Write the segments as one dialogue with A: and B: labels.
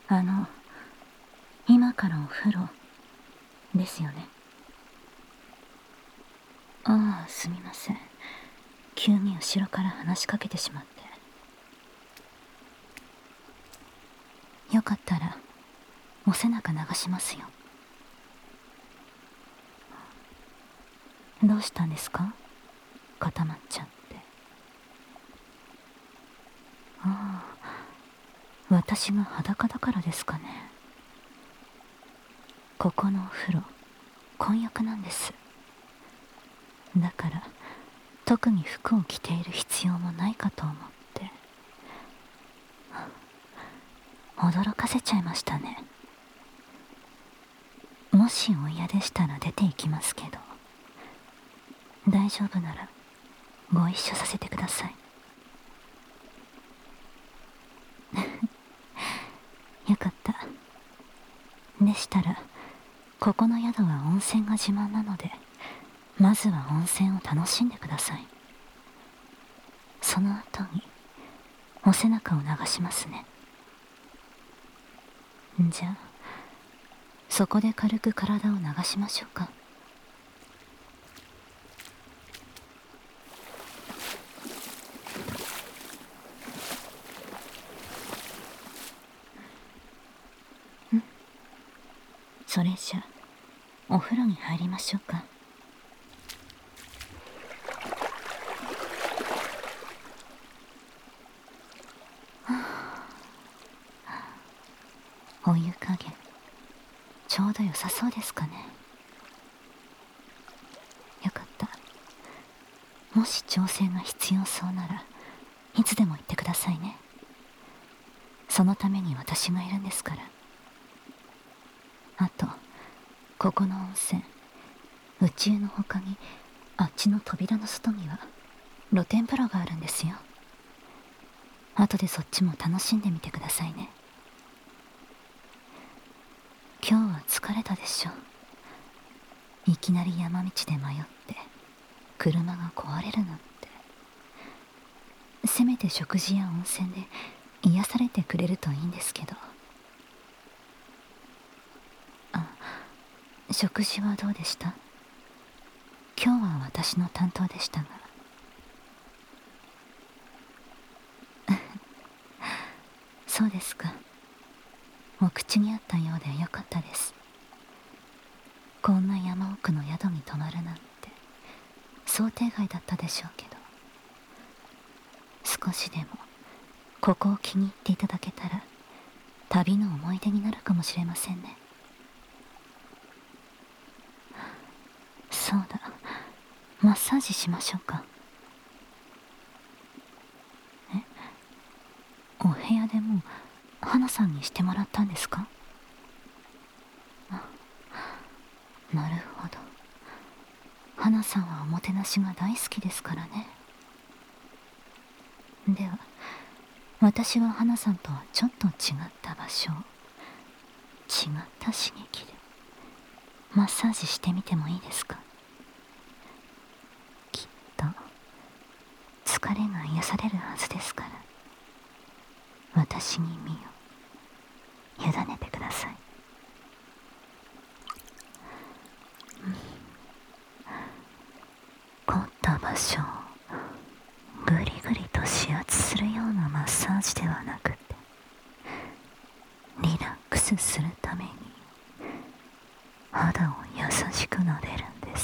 A: あの、今からお風呂ですよね。ああ、すみません。急に後ろから話しかけてしまって。よかったらお背中流しますよ。どうしたんですか？固まっちゃって。ああ、私が裸だからですかね。ここのお風呂、混浴なんです。だから特に服を着ている必要もないかと思って。驚かせちゃいましたね。もしお嫌でしたら出て行きますけど、大丈夫ならご一緒させてください。よかった。でしたら、ここの宿は温泉が自慢なので、まずは温泉を楽しんでください。その後にお背中を流しますね。じゃあそこで軽く体を流しましょうか。それじゃお風呂に入りましょうか。お湯加減ちょうど良さそうですかね。よかった。もし調整が必要そうならいつでも言ってくださいね。そのために私がいるんですから。あとここの温泉、宇宙の他にあっちの扉の外には露天風呂があるんですよ。後でそっちも楽しんでみてくださいね。今日は疲れたでしょ。いきなり山道で迷って車が壊れるなんて。せめて食事や温泉で癒されてくれるといいんですけど。あ、食事はどうでした？今日は私の担当でしたが。そうですか。お口に合ったようでよかったです。こんな山奥の宿に泊まるなんて想定外だったでしょうけど、少しでもここを気に入っていただけたら旅の思い出になるかもしれませんね。そうだ、マッサージしましょうか。お部屋でもう花さんにしてもらったんですか？なるほど。花さんはおもてなしが大好きですからね。では私は花さんとはちょっと違った場所、違った刺激でマッサージしてみてもいいですか？きっと疲れが癒されるはずですから、私に身を委ねてください。凝った場所をぐりぐりと指圧するようなマッサージではなくて、リラックスするために肌を優しく撫でるんです。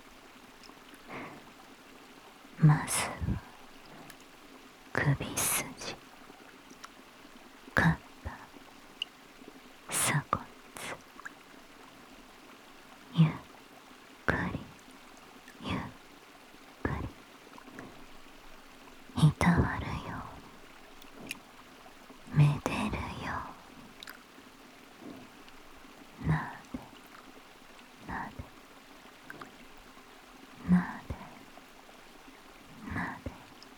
A: まずは首筋、肩、鎖骨、ゆっくりゆっくりいたわるように、めでるように、なでなでなでなで、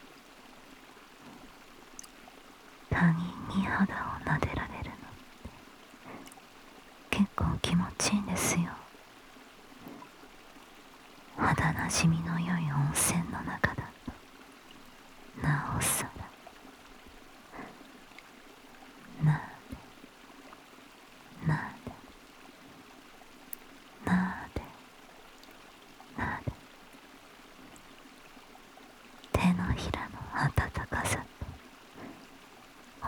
A: 他人に肌を撫でられるのって結構気持ちいいんですよ。肌なじみの良い温泉の中だとなおさら。なで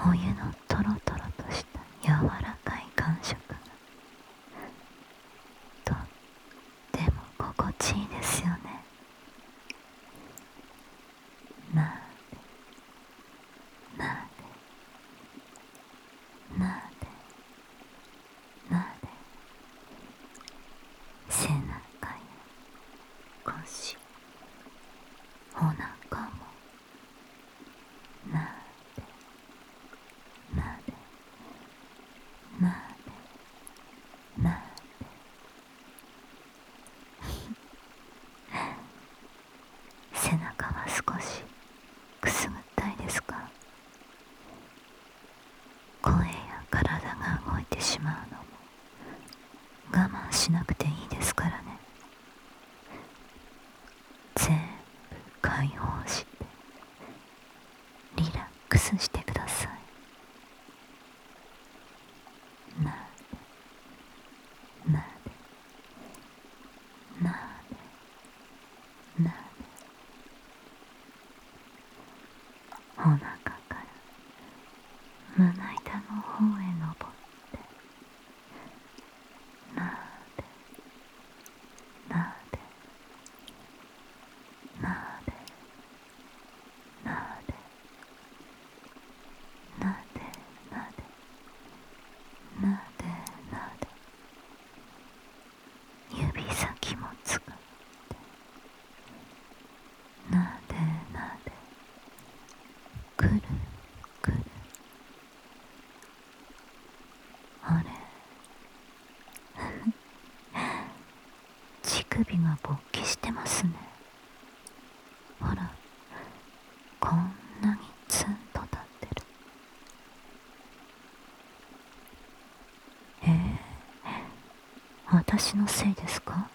A: お湯のトロトロとした柔らかい感触がとっても心地いいですよね。なでなでなでなで、背中や腰、お腹もなでなでなでなで背中は少しくすぐったいですか？声や体が動いてしまうのも我慢しなくていいですからね。全部解放してリラックスしてください。なでなでなでなで、お腹から胸板の方へ登ってなでなでなでなでなでなでなでなで、指先も使ってなでなで、くるくる、あれ乳首が勃起してますね。ほら、こんなにツンと立ってる。私のせいですか？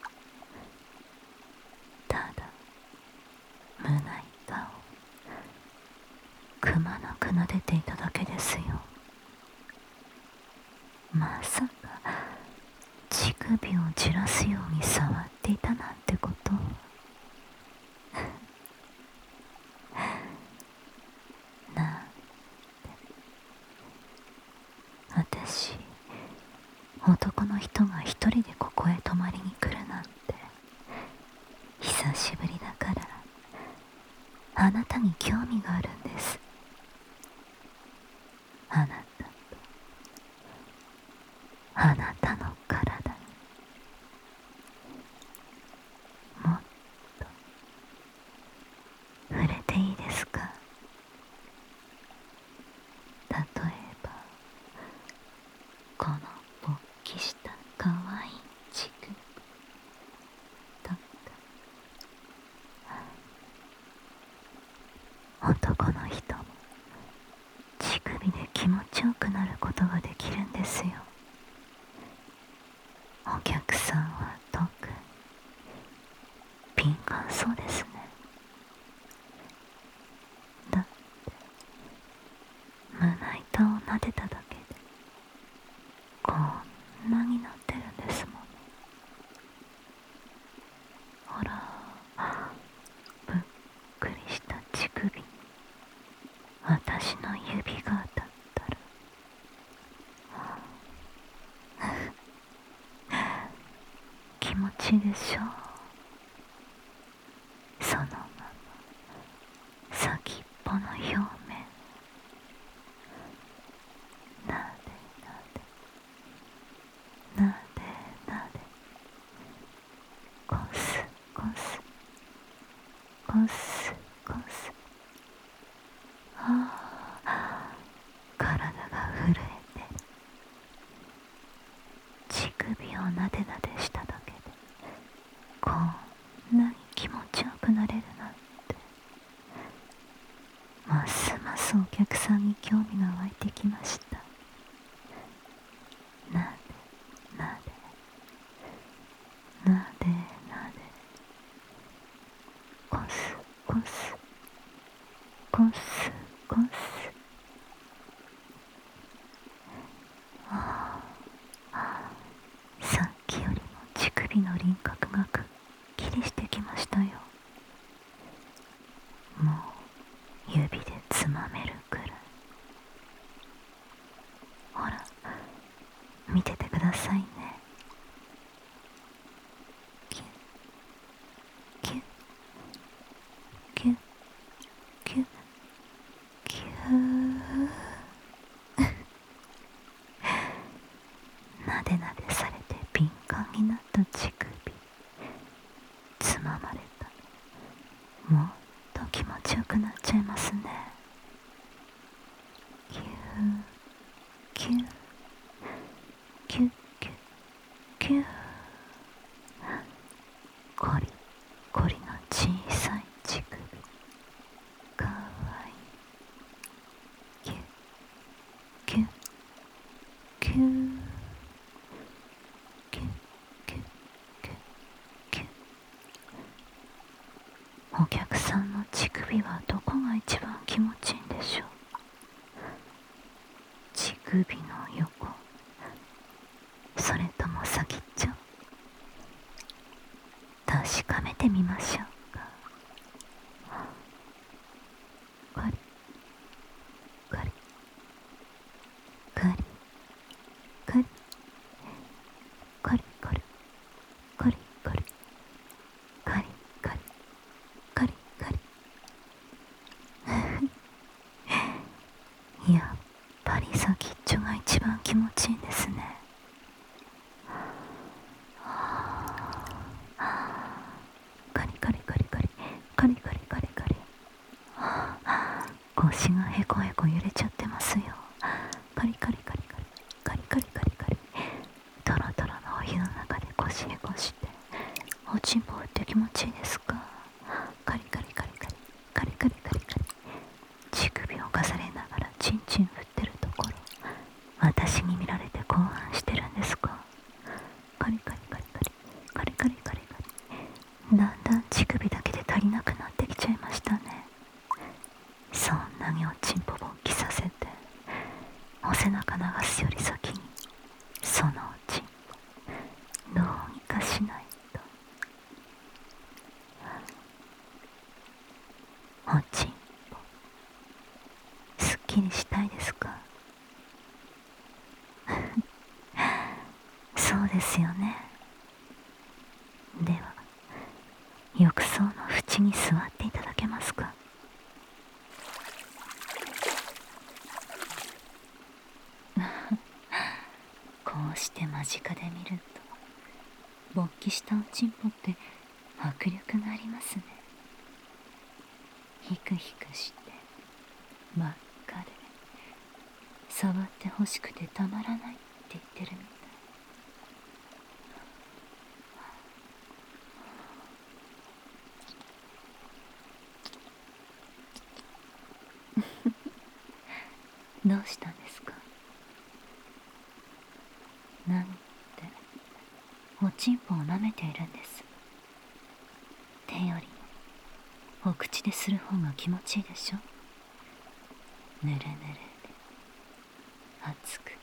A: ただ胸板をくまなく撫でていただけですよ。まさか乳首をじらすように触っていたなんてこと。なんて、私、男の人が一人でここへ泊まりに来るなんて久しぶりだから、あなたに興味があるんです。あなたとあなたの体にもっと触れていいですか？例えばこの勃起したかわいい乳首とか、男の人も乳首で気持ちよくなることができるんですよ。お客さんは特に敏感そうですね。だって胸板を撫でただけでこんなになってるんですもの。ほら、ぷっくりした乳首に私の指が当たったら気持ちいいでしょう。そのまま先っぽの表面なでなでなでなで、こすこすこすこす、ああ、体が震えてる。乳首をなでなでしただけでこんなに気持ちよくなれるなんて、ますますお客さんに興味が湧いてきました。なでなでなでなで、こすこすこすこす、ああ、さっきよりも乳首の輪郭がくっきりしてきましたよ。もう指でつまめるくらい見ててくださいね。キュッキュッキュッキュッキューなでなでされて敏感になった乳首、つままれた。もっと気持ちよくなっちゃいますね。キューキューキュッキュッキュー、コリコリの小さい乳首、かわいい。キュッキュッキューキュッキュッキュッキュッ。お客さんの乳首はどこが一番気持ちいいんでしょう。乳首の横、それとも先っちょ。確かめてみましょうか。カリカリカリカリカリカリカリカリカリカリカリカリ。やっぱり先っちょが一番気持ちいいですね。カリカリカリカリカリカリカリカリ。腰がヘコヘコ揺れちゃってますよ。カリカリカリカリカリカリカリカリ。トロトロのお湯の中で腰ヘコしておちんぽって気持ちいいですか。カリカリカリカリカリカリカリカリ。乳首を重ねながらチンチン振ってるところ、私に見られて興奮してるんですか。カリカリカリカリカリカリカリカリ。だんだん乳首だけで足りなくなってきちゃいましたね。そんなにおちんぽ勃起させてお背中流すより先にそのおちんぽどうにかしないと。おちんぽすっきりしたいですか。そうですよね。では浴槽の縁に座っていただけますか。こうして間近で見ると勃起したおちんぽって迫力がありますね。ヒクヒクして真っ赤で触ってほしくてたまらないって言ってるみたい。どうしたんですか。なんておちんぽを舐めているんです。手よりもお口でする方が気持ちいいでしょ。ぬるぬるで熱く。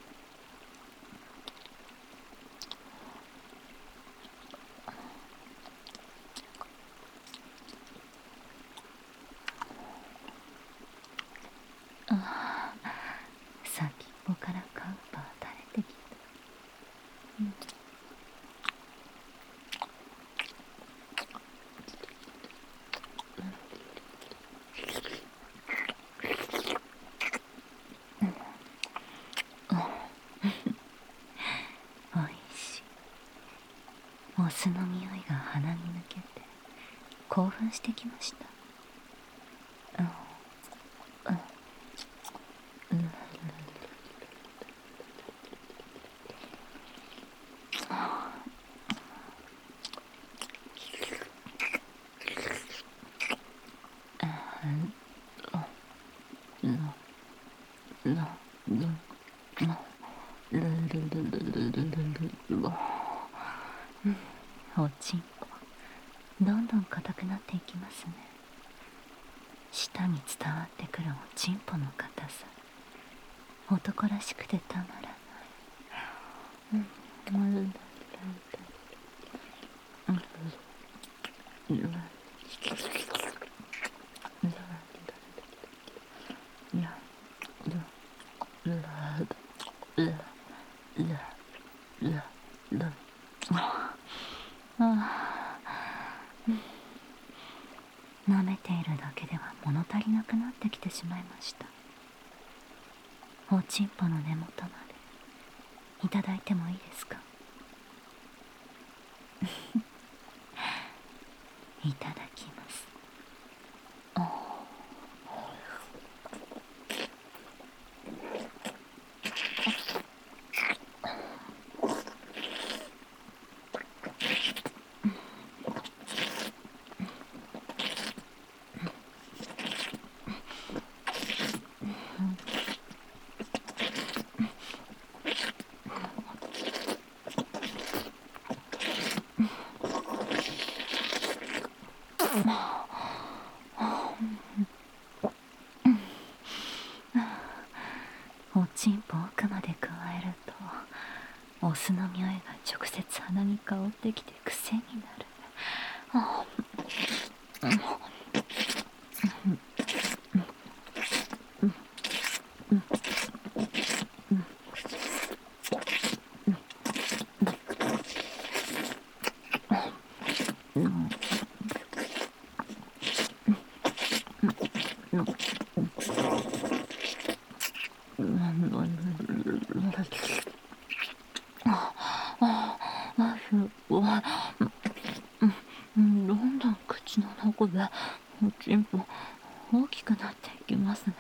A: ああ、先っぽからカウパー垂れてきた。おいしい。お酢の匂いが鼻に抜けて興奮してきました。おちんぽどんどん硬くなっていきますね。舌に伝わってくるおちんぽの硬さ、男らしくてたまらない。 おちんぽの根元までいただいてもいいですか？いただきます。おちんぽ奥まで加えるとお酢の匂いが直接鼻に香ってきて癖になる。どんどん口の中でおちんぽ大きくなっていきますね。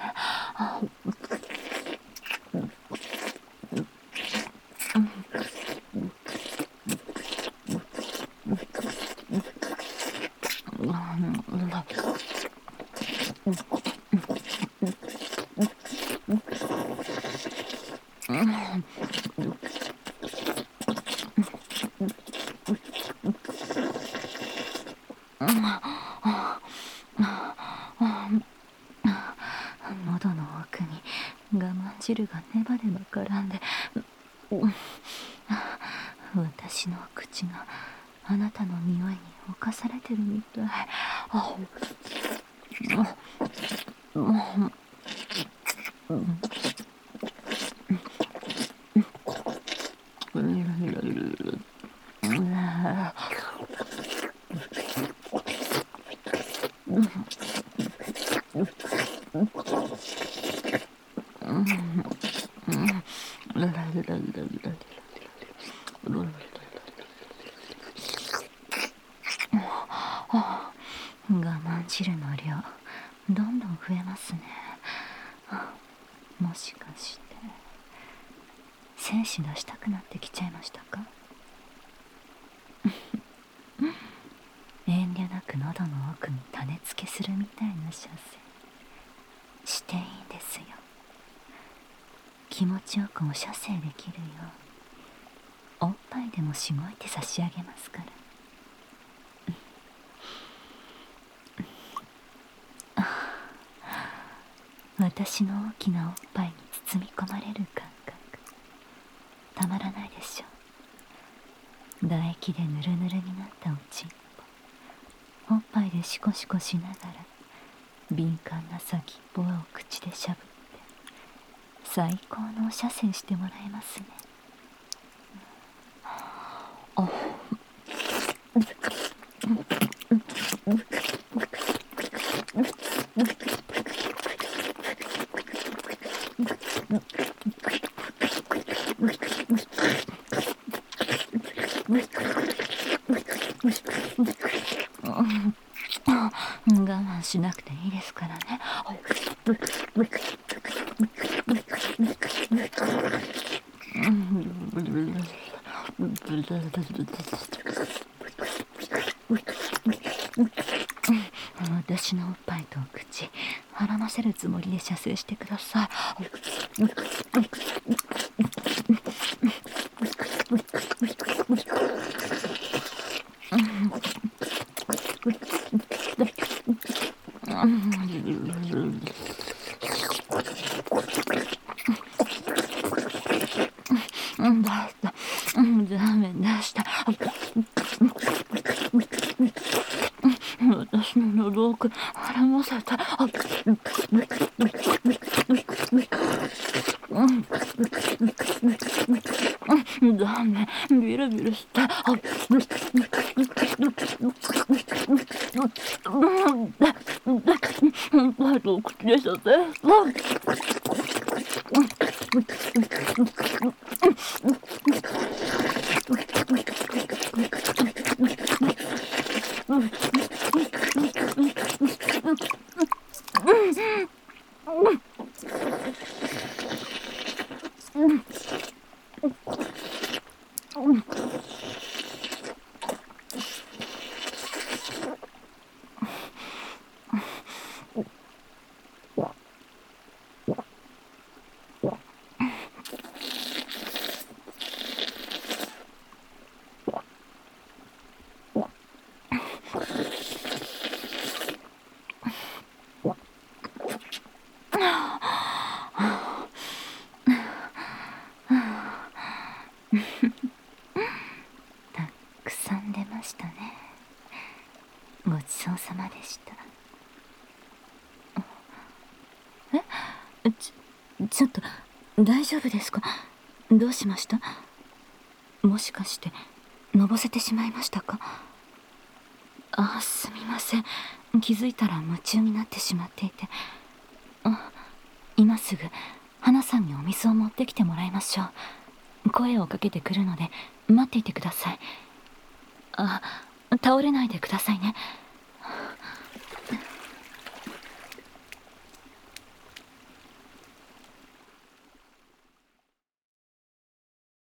A: 喉の奥に我慢汁がネバネバ絡んで、私の口があなたの匂いに侵されてるみたい。我慢汁の量どんどん増えますね。もしかして精子出したくなってきちゃいましたか？遠慮なく喉の奥に種付けするみたいな射精していいんですよ。気持ちよくお射精できるようおっぱいでもしごいて差し上げますから。私の大きなおっぱいに包み込まれる感覚たまらないでしょう。唾液でヌルヌルになったおちんぽ、おっぱいでシコシコしながら敏感な先っぽはお口でしゃぶって最高のお射精してもらえますね。我慢しなくていいですからね。私のおっぱいとお口はませるつもりで射精してください。ダメでした。私の喉奥絡ませて。ダメ、ビルビルして。おっぱいとお口でしたね。 たくさん出ましたね。ごちそうさまでした。ちょっと大丈夫ですか？どうしました？もしかしてのぼせてしまいましたか？すみません。気づいたら夢中になってしまっていて。今すぐ花さんにお水を持ってきてもらいましょう。声をかけてくるので待っていてください。倒れないでくださいね。